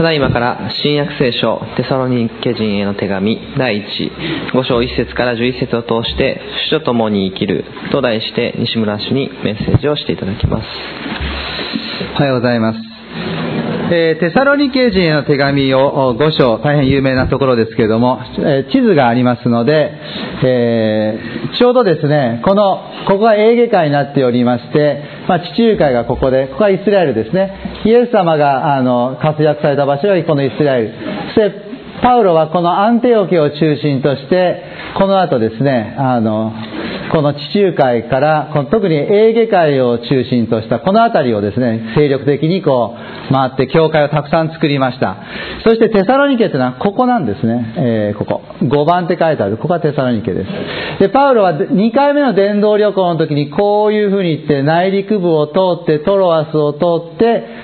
ただいまから新約聖書テサロニケ人への手紙第5章1節から11節を通して主と共に生きると題して西村氏にメッセージをしていただきます。 おはようございます。テサロニケ人への手紙を5章、大変有名なところですけれども、地図がありますので、ちょうどですね、ここがエーゲ海になっておりまして、地中海がここで、ここはイスラエルですね。イエス様が活躍された場所がこのイスラエル。そしてパウロはこのアンテオケを中心として、この後ですね、この地中海から、特にエーゲ海を中心としたこの辺りをですね、精力的に回って教会をたくさん作りました。そしてテサロニケというのはここなんですね。ここ。5番って書いてある。ここはテサロニケです。で、パウロは2回目の伝道旅行の時にこういうふうに言って内陸部を通ってトロアスを通って、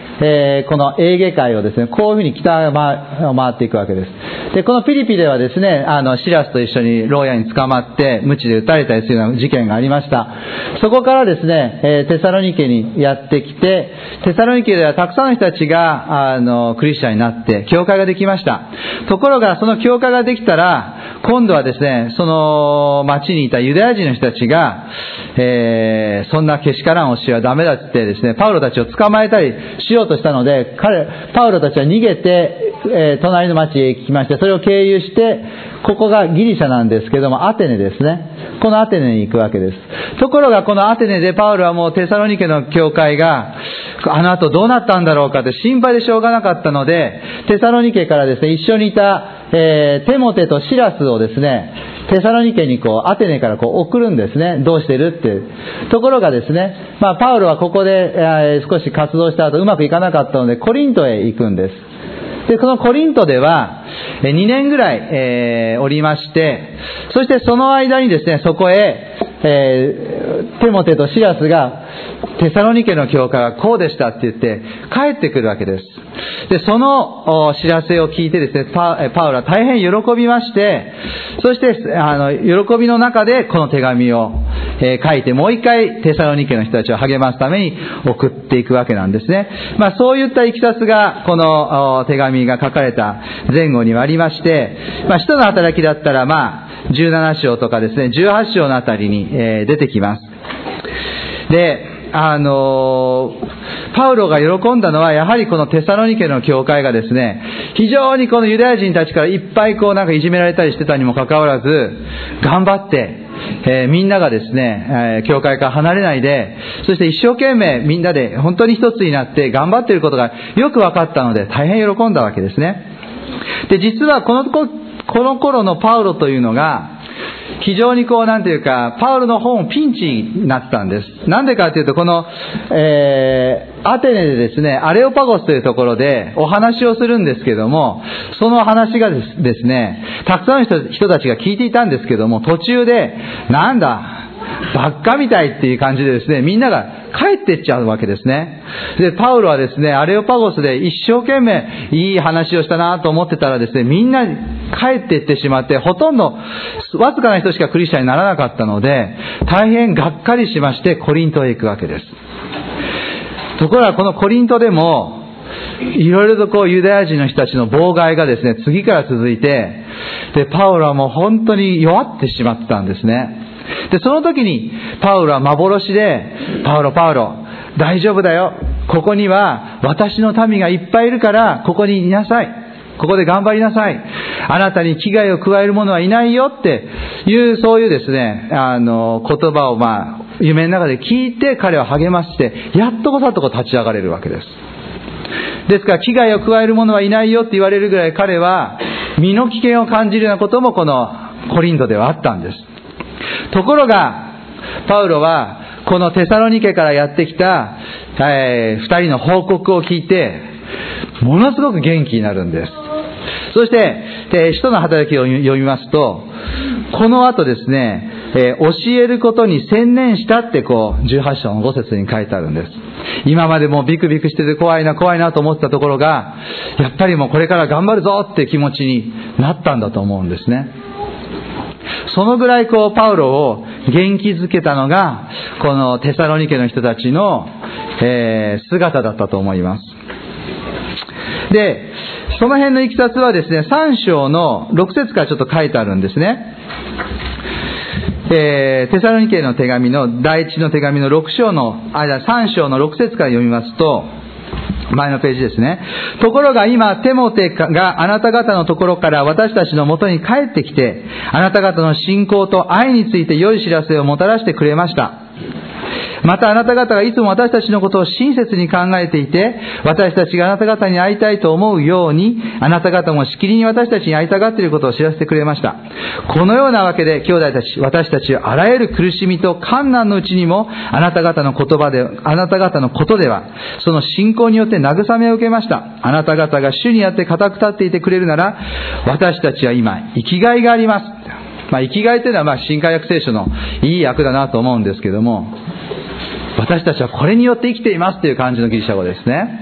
このエーゲ海をですね、こういうふうに北を回っていくわけです。で、このピリピではですね、シラスと一緒に牢屋に捕まって、鞭で撃たれたりするような事件がありました。そこからですね、テサロニケにやってきて、テサロニケではたくさんの人たちが、クリスチャンになって、教会ができました。ところが、その教会ができたら、今度はですね、その町にいたユダヤ人の人たちが、そんなけしからん教えはダメだってですね、パウロたちを捕まえたりしようとしたので、パウロたちは逃げて、隣の町へ行きまして、それを経由して、ここがギリシャなんですけども、アテネですね。このアテネに行くわけです。ところがこのアテネでパウロはもうテサロニケの教会が、あの後どうなったんだろうかって心配でしょうがなかったので、テサロニケからですね、一緒にいた、テモテとシラスをですね、テサロニケにアテネから送るんですね。どうしてるって。ところがですね、パウロはここで、少し活動した後うまくいかなかったので、コリントへ行くんです。で、このコリントでは、2年ぐらい、おりまして、そしてその間にですね、そこへ、テモテとシラスが、テサロニケの教会はこうでしたって言って、帰ってくるわけです。で、その知らせを聞いてですね、パウロは大変喜びまして、そして、喜びの中でこの手紙を、書いて、もう一回テサロニケの人たちを励ますために送っていくわけなんですね。そういったいきさつが、この手紙が書かれた前後にはありまして、使徒の働きだったら、17章とかですね、18章のあたりに、出てきます。で、パウロが喜んだのは、やはりこのテサロニケの教会がですね、非常にこのユダヤ人たちからいっぱいいじめられたりしてたにもかかわらず、頑張って、みんながですね、教会から離れないで、そして一生懸命みんなで本当に一つになって頑張っていることがよく分かったので、大変喜んだわけですね。で、実はこの頃のパウロというのが、非常にパウロの本ピンチになってたんです。なんでかというと、この、アテネでですね、アレオパゴスというところでお話をするんですけども、その話がですね、たくさんの人たちが聞いていたんですけども、途中で、なんだ、ばっかみたいっていう感じでですね、みんなが帰っていっちゃうわけですね。で、パウロはですね、アレオパゴスで一生懸命いい話をしたなと思ってたらですね、みんな帰っていってしまって、ほとんどわずかな人しかクリスチャンにならなかったので、大変がっかりしましてコリントへ行くわけです。ところがこのコリントでも、いろいろとユダヤ人の人たちの妨害がですね、次から続いて、で、パウロはもう本当に弱ってしまったんですね。で、その時にパウロは幻で、パウロ、大丈夫だよ。ここには私の民がいっぱいいるから、ここにいなさい。ここで頑張りなさい。あなたに危害を加える者はいないよっていう、そういうですね、言葉を夢の中で聞いて彼を励まして、やっと立ち上がれるわけです。ですから、危害を加える者はいないよって言われるぐらい彼は、身の危険を感じるようなこともこのコリントではあったんです。ところが、パウロは、このテサロニケからやってきた、二人の報告を聞いて、ものすごく元気になるんです。そして、使徒の働きを読みますと、この後ですね、教えることに専念したって18章の5節に書いてあるんです。今までもうビクビクしてて怖いなと思ってたところが、やっぱりもうこれから頑張るぞって気持ちになったんだと思うんですね。そのぐらいパウロを元気づけたのがこのテサロニケの人たちの、姿だったと思います。で、 その辺のいきさつはですね、3章の6節からちょっと書いてあるんですね。テサロニケの手紙の第一の手紙の3章の6節から読みますと、前のページですね。ところが今、テモテがあなた方のところから私たちのもとに帰ってきて、あなた方の信仰と愛について良い知らせをもたらしてくれました。またあなた方がいつも私たちのことを親切に考えていて、私たちがあなた方に会いたいと思うように、あなた方もしきりに私たちに会いたがっていることを知らせてくれました。このようなわけで兄弟たち、私たちはあらゆる苦しみと困難のうちにも、あなた方のことでは、その信仰によって慰めを受けました。あなた方が主にあって固く立っていてくれるなら、私たちは今、生きがいがあります。生きがいというのは新海訳聖書のいい訳だなと思うんですけども、私たちはこれによって生きていますという感じのギリシャ語ですね。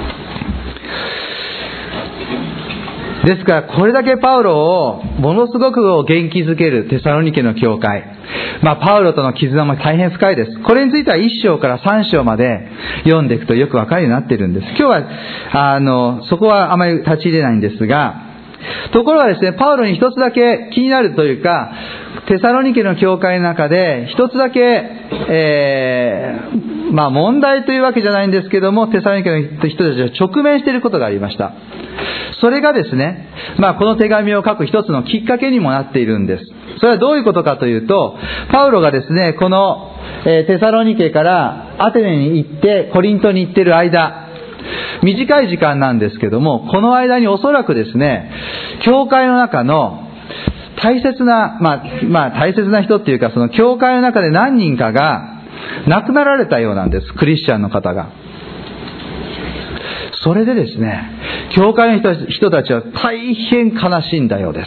ですからこれだけパウロをものすごく元気づけるテサロニケの教会、パウロとの絆も大変深いです。これについては1章から3章まで読んでいくとよくわかるようになっているんです。今日はそこはあまり立ち入れないんですが、ところがですね、パウロに一つだけ気になるというか、テサロニケの教会の中で一つだけ、問題というわけじゃないんですけども、テサロニケの人たちが直面していることがありました。それがですね、この手紙を書く一つのきっかけにもなっているんです。それはどういうことかというと、パウロがですね、このテサロニケからアテネに行ってコリントに行っている間、短い時間なんですけども、この間におそらくですね、教会の中の大切な、大切な人っていうか、その教会の中で何人かが亡くなられたようなんです。クリスチャンの方が。それでですね、教会の人たちは大変悲しんだようです。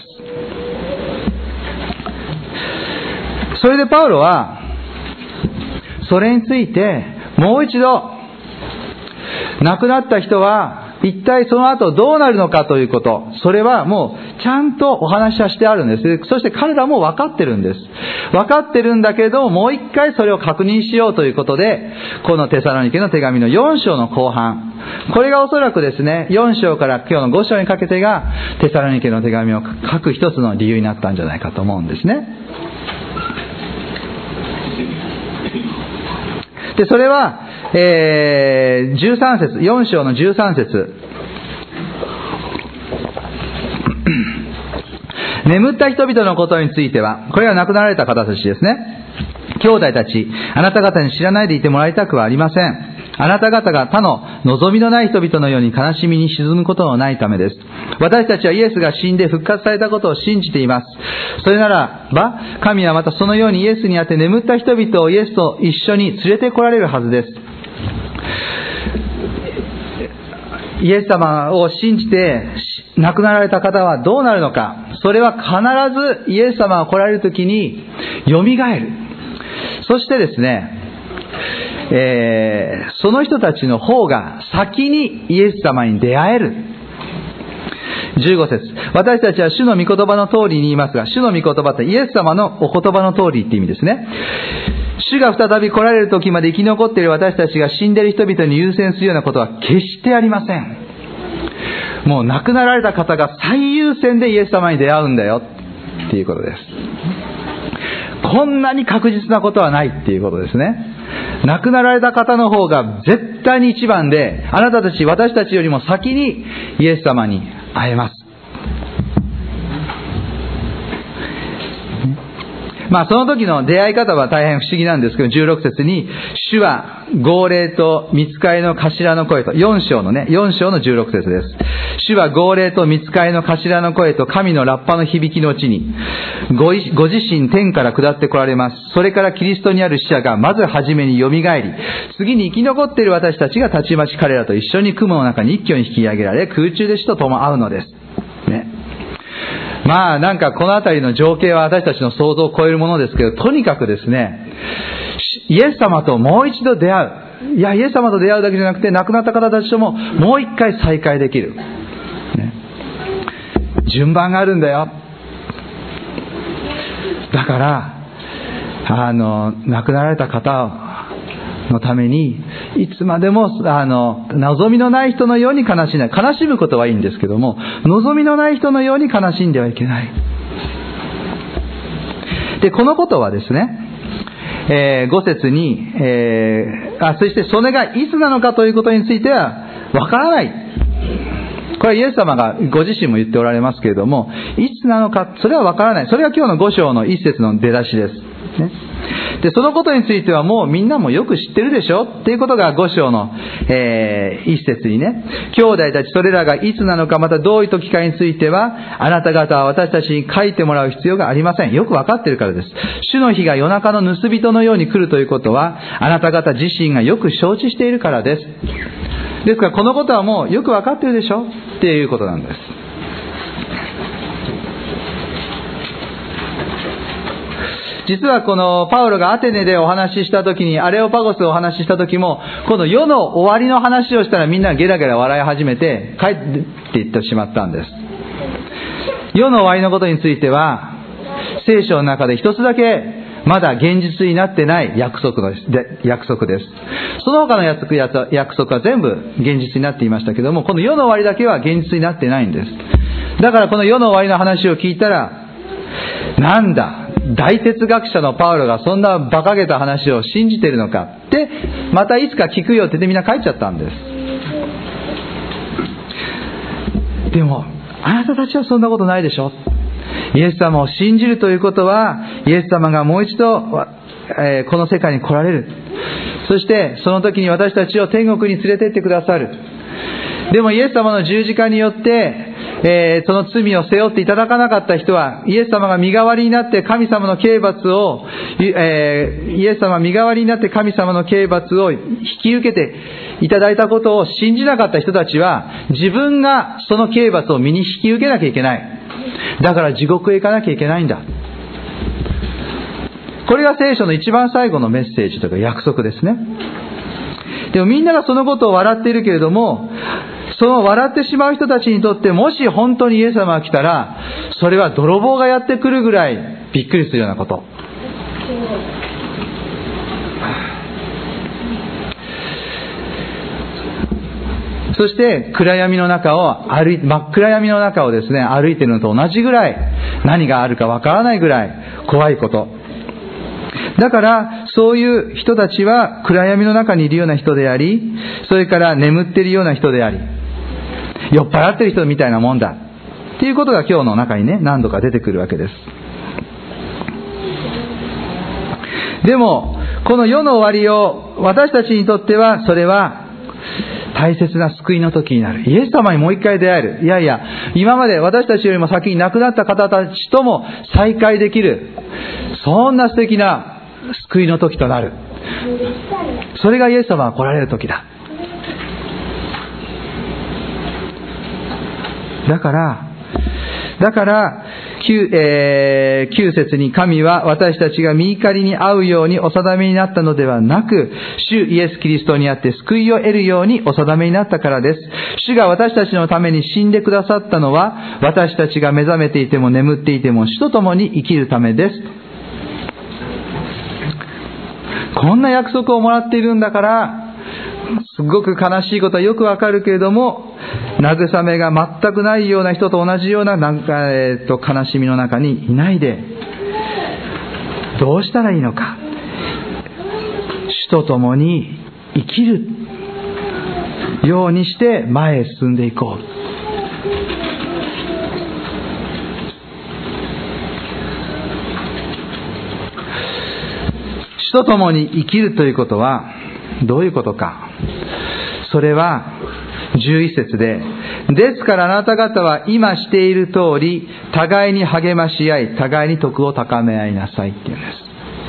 それでパウロはそれについてもう一度、亡くなった人は一体その後どうなるのかということ、それはもうちゃんとお話はしてあるんです。そして彼らも分かってるんです。分かってるんだけど、もう一回それを確認しようということで、このテサロニケの手紙の4章の後半、これがおそらくですね、4章から今日の5章にかけてがテサロニケの手紙を書く一つの理由になったんじゃないかと思うんですね。で、それは13節、4章の13節眠った人々のことについては、これは亡くなられた方たちですね。兄弟たち、あなた方に知らないでいてもらいたくはありません。あなた方が他の望みのない人々のように悲しみに沈むことのないためです。私たちはイエスが死んで復活されたことを信じています。それならば、神はまたそのようにイエスにあって眠った人々をイエスと一緒に連れて来られるはずです。イエス様を信じて亡くなられた方はどうなるのか。それは必ずイエス様が来られるときによみがえる。そしてですね、その人たちの方が先にイエス様に出会える。15節、私たちは主の御言葉の通りに言いますが、主の御言葉ってイエス様のお言葉の通りって意味ですね。主が再び来られる時まで生き残っている私たちが死んでいる人々に優先するようなことは決してありません。もう亡くなられた方が最優先でイエス様に出会うんだよっていうことです。こんなに確実なことはないっていうことですね。亡くなられた方の方が絶対に一番で、あなたたち、私たちよりも先にイエス様に会えます。その時の出会い方は大変不思議なんですけど、16節に、主は号令と御使いの頭の声と、4章の16節です。主は号令と御使いの頭の声と神のラッパの響きのうちに、ご自身天から下って来られます。それからキリストにある死者がまず初めによみがえり、次に生き残っている私たちがたちまち彼らと一緒に雲の中に一挙に引き上げられ、空中で死と共会うのです。ね。なんかこのあたりの情景は私たちの想像を超えるものですけど、とにかくですね、イエス様ともう一度出会う。いや、イエス様と出会うだけじゃなくて、亡くなった方たちとももう一回再会できる。ね、順番があるんだよ。だから、亡くなられた方のためにいつまでも望みのない人のように悲しんで、悲しむことはいいんですけども、望みのない人のように悲しんではいけない。で、このことはですね、5節に、そしてそれがいつなのかということについてはわからない。これはイエス様がご自身も言っておられますけれども、いつなのか、それはわからない。それが今日の5章の1節の出だしです。ね。で、そのことについてはもうみんなもよく知ってるでしょっていうことが5章の、1節にね、兄弟たちそれらがいつなのか、またどういう時かについては、あなた方は私たちに書いてもらう必要がありません。よくわかってるからです。主の日が夜中の盗人のように来るということは、あなた方自身がよく承知しているからです。ですからこのことはもうよくわかってるでしょっていうことなんです。実はこのパウロがアテネでお話しした時に、アレオパゴスでお話しした時も、この世の終わりの話をしたらみんなゲラゲラ笑い始めて帰っていってしまったんです。世の終わりのことについては聖書の中で一つだけまだ現実になってない約束です。その他の約束は全部現実になっていましたけども、この世の終わりだけは現実になってないんです。だからこの世の終わりの話を聞いたら、なんだ、大哲学者のパウロがそんな馬鹿げた話を信じているのかって、またいつか聞くよって言ってみんな帰っちゃったんです。でもあなたたちはそんなことないでしょ。イエス様を信じるということは、イエス様がもう一度、この世界に来られる。そしてその時に私たちを天国に連れて行ってくださる。でもイエス様の十字架によって、その罪を背負っていただかなかった人は、イエス様が身代わりになって神様の刑罰を、イエス様が身代わりになって神様の刑罰を引き受けていただいたことを信じなかった人たちは、自分がその刑罰を身に引き受けなきゃいけない。だから地獄へ行かなきゃいけないんだ。これが聖書の一番最後のメッセージというか約束ですね。でもみんながそのことを笑っているけれども、その笑ってしまう人たちにとって、もし本当にイエス様が来たら、それは泥棒がやってくるぐらいびっくりするようなこと。そして暗闇の中を真っ暗闇の中をですね、歩いているのと同じぐらい、何があるかわからないぐらい怖いこと。だからそういう人たちは暗闇の中にいるような人であり、それから眠っているような人であり、酔っ払っている人みたいなもんだっていうことが今日の中にね、何度か出てくるわけです。でもこの世の終わりを私たちにとっては、それは大切な救いの時になる。イエス様にもう一回出会える。いやいや、今まで私たちよりも先に亡くなった方たちとも再会できる、そんな素敵な救いの時となる。それがイエス様が来られる時だ。だから 9節に、神は私たちが御怒りに遭うようにお定めになったのではなく、主イエス・キリストにあって救いを得るようにお定めになったからです。主が私たちのために死んでくださったのは、私たちが目覚めていても眠っていても主と共に生きるためです。こんな約束をもらっているんだから、すごく悲しいことはよくわかるけれども、慰めが全くないような人と同じような悲しみの中にいないで、どうしたらいいのか。主と共に生きるようにして前へ進んでいこう。主と共に生きるということはどういうことか。それは11節で、ですからあなた方は今している通り互いに励まし合い、互いに徳を高め合いなさいっていうんです。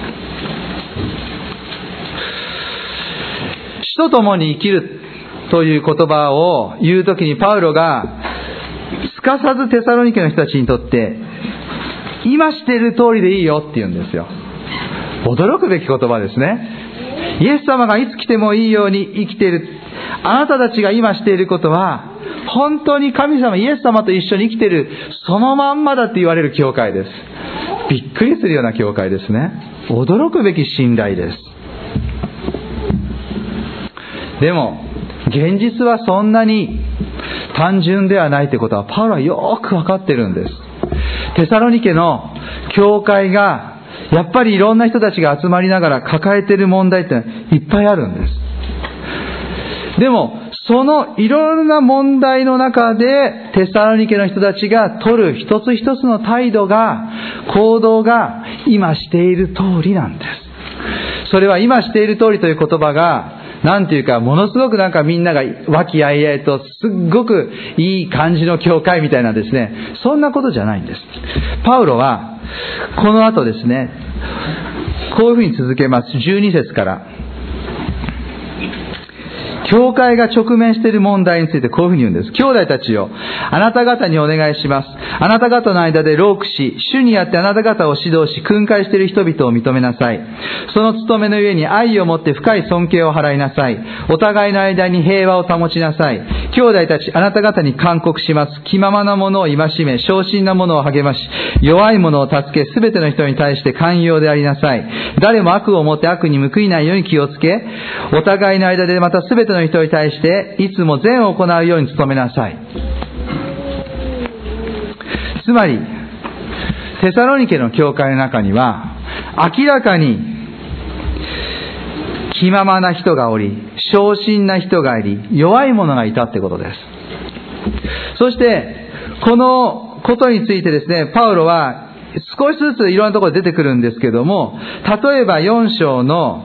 主と共に生きるという言葉を言うときに、パウロがすかさずテサロニケの人たちにとって今している通りでいいよって言うんですよ。驚くべき言葉ですね。イエス様がいつ来てもいいように生きている。あなたたちが今していることは本当に神様イエス様と一緒に生きているそのまんまだって言われる教会です。びっくりするような教会ですね。驚くべき信頼です。 でも現実はそんなに単純ではないということはパウロはよく分かってるんです。テサロニケの教会がやっぱりいろんな人たちが集まりながら抱えている問題っていっぱいあるんです。でもそのいろんな問題の中でテサロニケの人たちが取る一つ一つの態度が、行動が今している通りなんです。それは今している通りという言葉がなんていうか、ものすごくなんかみんなが和気あいあいとすっごくいい感じの教会みたいなですね、そんなことじゃないんです。パウロはこの後ですね、こういうふうに続けます。12節から。教会が直面している問題についてこういうふうに言うんです。兄弟たちよ、あなた方にお願いします。あなた方の間で労苦し、主にあってあなた方を指導し、訓戒している人々を認めなさい。その務めの上に愛を持って深い尊敬を払いなさい。お互いの間に平和を保ちなさい。兄弟たち、あなた方に勧告します。気ままな者を戒め、小心な者を励まし、弱い者を助け、すべての人に対して寛容でありなさい。誰も悪をもって悪に報いないように気をつけ、お互いの間でまたすべての人に対していつも善を行うように努めなさい。つまりテサロニケの教会の中には明らかに気ままな人がおり、小心な人がいり、弱い者がいたってことです。そしてこのことについてですね、パウロは少しずついろんなところで出てくるんですけども、例えば4章の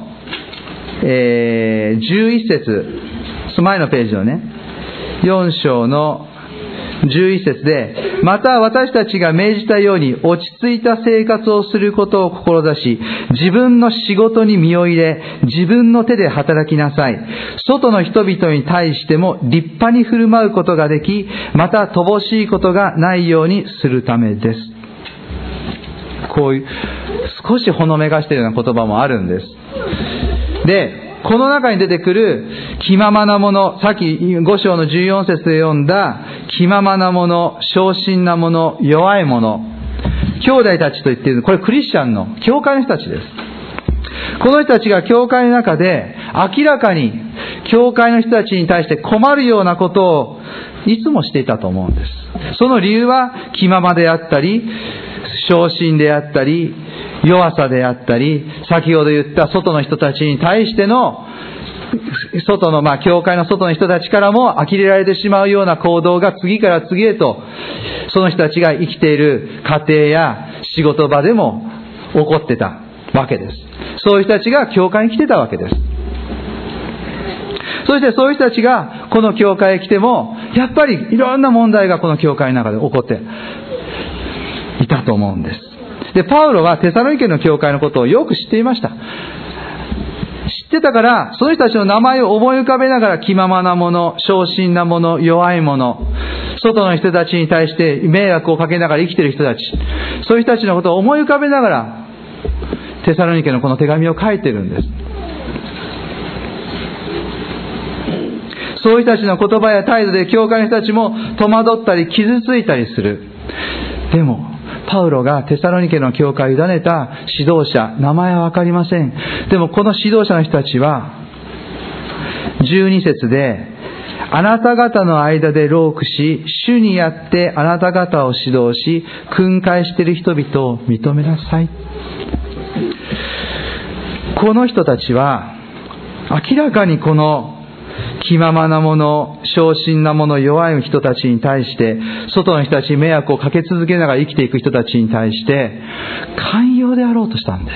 11節、前のページのね、4章の11節で、また私たちが命じたように落ち着いた生活をすることを志し、自分の仕事に身を入れ、自分の手で働きなさい。外の人々に対しても立派に振る舞うことができ、また乏しいことがないようにするためです。こういう少しほのめかしているような言葉もあるんです。で、この中に出てくる気ままなもの、さっき5章の14節で読んだ気ままなもの、小心なもの、弱いもの、兄弟たちと言っている、これクリスチャンの教会の人たちです。この人たちが教会の中で明らかに教会の人たちに対して困るようなことをいつもしていたと思うんです。その理由は気ままであったり、小心であったり、弱さであったり、先ほど言った外の人たちに対しての外の教会の外の人たちからも呆れられてしまうような行動が次から次へとその人たちが生きている家庭や仕事場でも起こってたわけです。そういう人たちが教会に来てたわけです。そしてそういう人たちがこの教会へ来てもやっぱりいろんな問題がこの教会の中で起こっていたと思うんです。で、パウロはテサロニケの教会のことをよく知っていました。知ってたから、その人たちの名前を思い浮かべながら気ままなもの、小心なもの、弱いもの、外の人たちに対して迷惑をかけながら生きている人たち、そういう人たちのことを思い浮かべながらテサロニケのこの手紙を書いてるんです。そういう人たちの言葉や態度で教会の人たちも戸惑ったり傷ついたりする。でもパウロがテサロニケの教会を委ねた指導者、名前はわかりません。でもこの指導者の人たちは12節で、あなた方の間で労苦し、主にあってあなた方を指導し、訓戒している人々を認めなさい。この人たちは明らかにこの気ままなもの、小心なもの、弱い人たちに対して、外の人たちに迷惑をかけ続けながら生きていく人たちに対して寛容であろうとしたんです。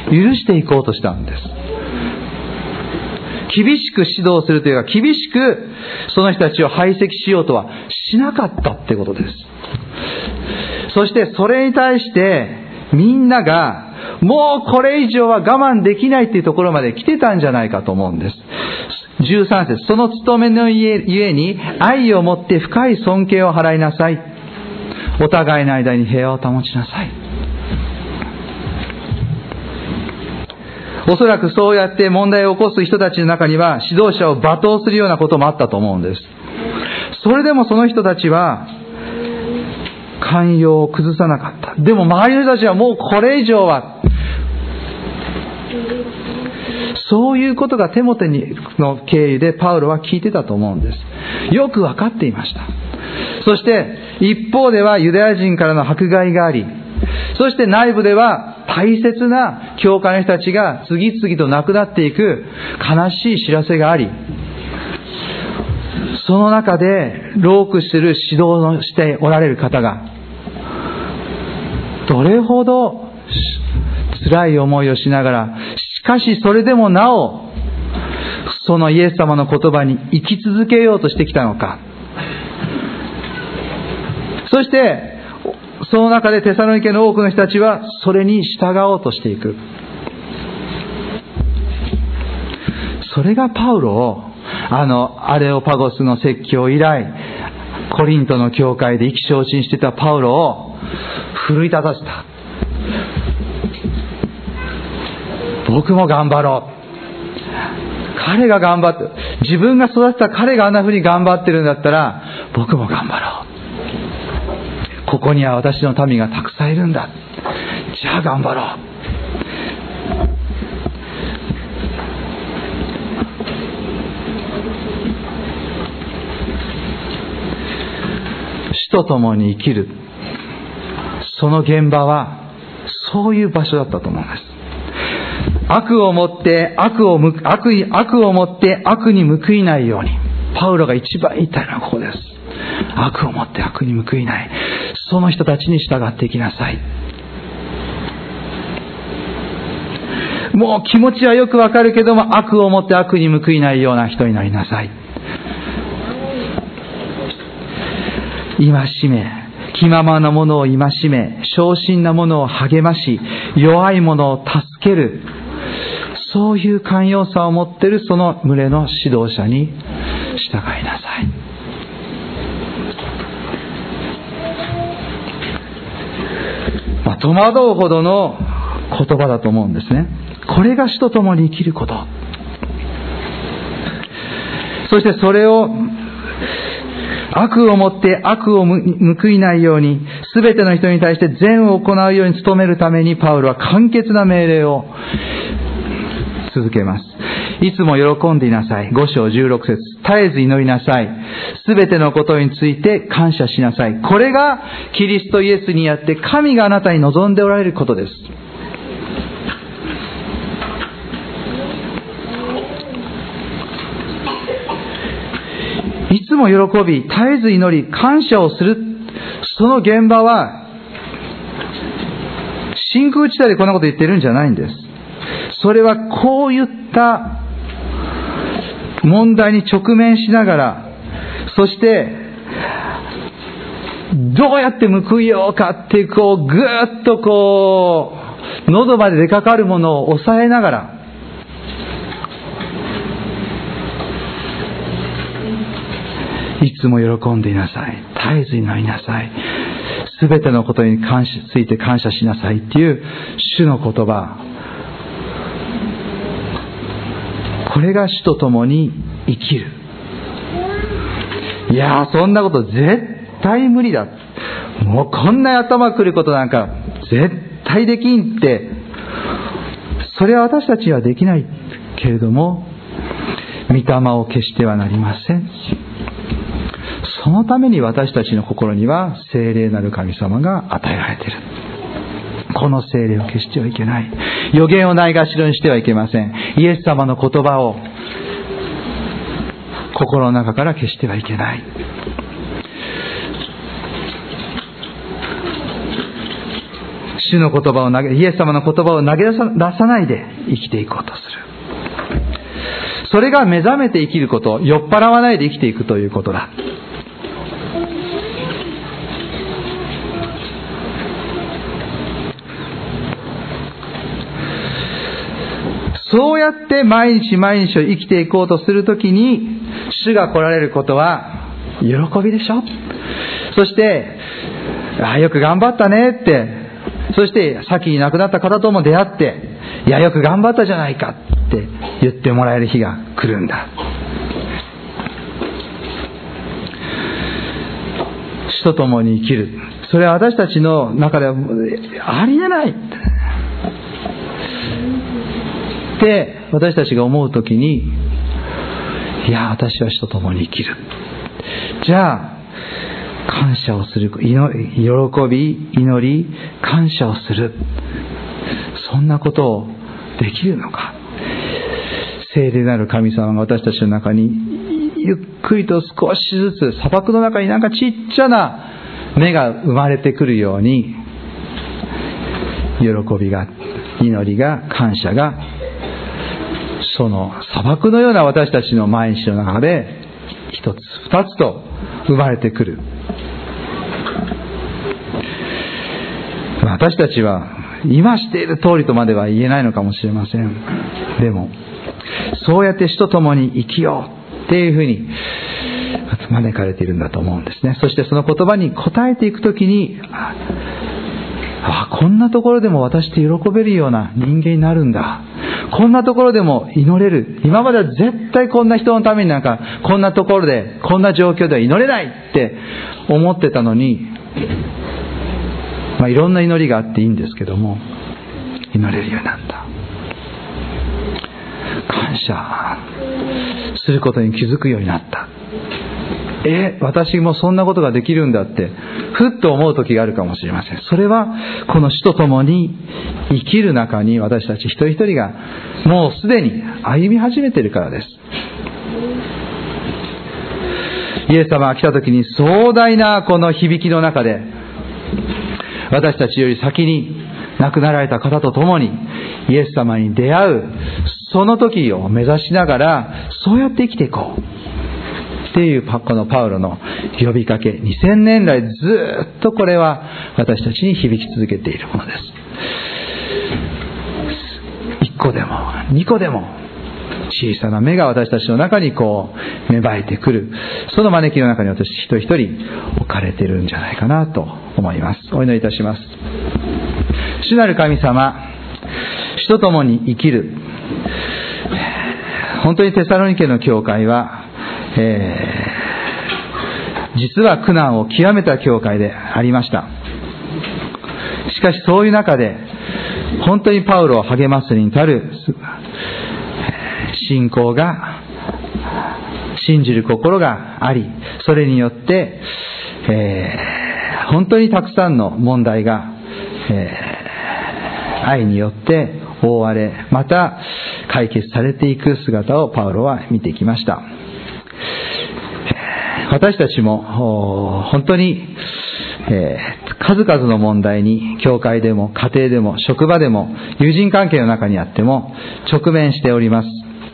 許していこうとしたんです。厳しく指導するというか、厳しくその人たちを排斥しようとはしなかったってことです。そしてそれに対してみんながもうこれ以上は我慢できないっていうところまで来てたんじゃないかと思うんです。13節、その務めのゆえに愛を持って深い尊敬を払いなさい。お互いの間に平和を保ちなさい。おそらくそうやって問題を起こす人たちの中には指導者を罵倒するようなこともあったと思うんです。それでもその人たちは寛容を崩さなかった。でも周りの人たちはもうこれ以上はそういうことがテモテの経由でパウロは聞いてたと思うんです。よく分かっていました。そして一方ではユダヤ人からの迫害があり、そして内部では大切な教会の人たちが次々と亡くなっていく悲しい知らせがあり、その中で労苦する指導をしておられる方がどれほど辛い思いをしながら、しかしそれでもなおそのイエス様の言葉に生き続けようとしてきたのか。そしてその中でテサロニケの多くの人たちはそれに従おうとしていく。それがパウロをアレオパゴスの説教以来コリントの教会で意気消沈していたパウロを奮い立たせた。僕も頑張ろう。彼が頑張って、自分が育てた彼があんな風に頑張ってるんだったら僕も頑張ろう。ここには私の民がたくさんいるんだ。じゃあ頑張ろう。主と共に生きる、その現場はそういう場所だったと思うんです。悪をもって悪をもって悪に報いないように。パウロが一番言いたいのはここです。悪をもって悪に報いない、その人たちに従っていきなさい。もう気持ちはよくわかるけども、悪をもって悪に報いないような人になりなさい。戒め、気ままなものを戒め、小心なものを励まし、弱いものを助ける、そういう寛容さを持っているその群れの指導者に従いなさい。戸惑うほどの言葉だと思うんですね。これが主と共に生きること。そしてそれを悪をもって悪を報いないように、すべての人に対して善を行うように努めるために、パウロは簡潔な命令を続けます。いつも喜んでいなさい。5章16節。絶えず祈りなさい。すべてのことについて感謝しなさい。これがキリストイエスにあって神があなたに望んでおられることです。いつも喜び、絶えず祈り、感謝をする。その現場は真空地帯でこんなこと言ってるんじゃないんです。それはこういった問題に直面しながら、そしてどうやって報いようかってぐーっと喉まで出かかるものを抑えながら、いつも喜んでいなさい。絶えず祈りなさい。すべてのことについて感謝しなさいっていう主の言葉。これが主と共に生きる。いやー、そんなこと絶対無理だ。もうこんな頭くることなんか絶対できんって、それは私たちはできないけれども、御霊を消してはなりません。そのために私たちの心には聖霊なる神様が与えられている。この聖霊を消してはいけない。預言をないがしろにしてはいけません。イエス様の言葉を心の中から消してはいけない。主の言葉をイエス様の言葉を投げ出さないで生きていこうとする。それが目覚めて生きること、酔っ払わないで生きていくということだ。そうやって毎日毎日を生きていこうとするときに、主が来られることは喜びでしょ。そして、よく頑張ったねって、そして先に亡くなった方とも出会って、よく頑張ったじゃないかって言ってもらえる日が来るんだ。主と共に生きる。それは私たちの中ではありえないって私たちが思うときに、いや、私は主と共に生きる。じゃあ、感謝をする、喜び、祈り、感謝をする。そんなことをできるのか。聖霊なる神様が私たちの中に、ゆっくりと少しずつ、砂漠の中になんかちっちゃな芽が生まれてくるように、喜びが、祈りが、感謝が、その砂漠のような私たちの毎日の中で一つ二つと生まれてくる。私たちは今している通りとまでは言えないのかもしれません。でもそうやって主と共に生きようっていうふうに招かれているんだと思うんですね。そしてその言葉に応えていくときに、こんなところでも私って喜べるような人間になるんだ。こんなところでも祈れる。今までは絶対こんな人のためになんかこんなところでこんな状況では祈れないって思ってたのに、いろんな祈りがあっていいんですけども、祈れるようになった。感謝することに気づくようになった。私もそんなことができるんだってふっと思う時があるかもしれません。それはこの主と共に生きる中に私たち一人一人がもうすでに歩み始めているからです。イエス様が来た時に壮大なこの響きの中で、私たちより先に亡くなられた方と共にイエス様に出会うその時を目指しながら、そうやって生きていこうっていうこのパウロの呼びかけ、2000年来ずっとこれは私たちに響き続けているものです。1個でも2個でも小さな芽が私たちの中にこう芽生えてくる、その招きの中に私一人一人置かれているんじゃないかなと思います。お祈りいたします。主なる神様、主と共に生きる、本当にテサロニケの教会は実は苦難を極めた教会でありました。しかしそういう中で本当にパウロを励ますに至る信仰が、信じる心があり、それによって、本当にたくさんの問題が、愛によって覆われ、また解決されていく姿をパウロは見てきました。私たちも本当に、数々の問題に教会でも家庭でも職場でも友人関係の中にあっても直面しております。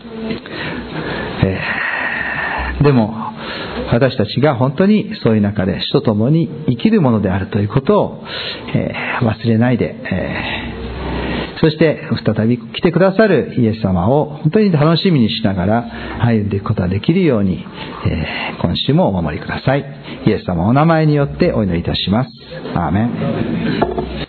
でも私たちが本当にそういう中で主と共に生きるものであるということを、忘れないで、そして再び来てくださるイエス様を本当に楽しみにしながら歩んでいくことができるように、今週もお守りください。イエス様のお名前によってお祈りいたします。アーメン。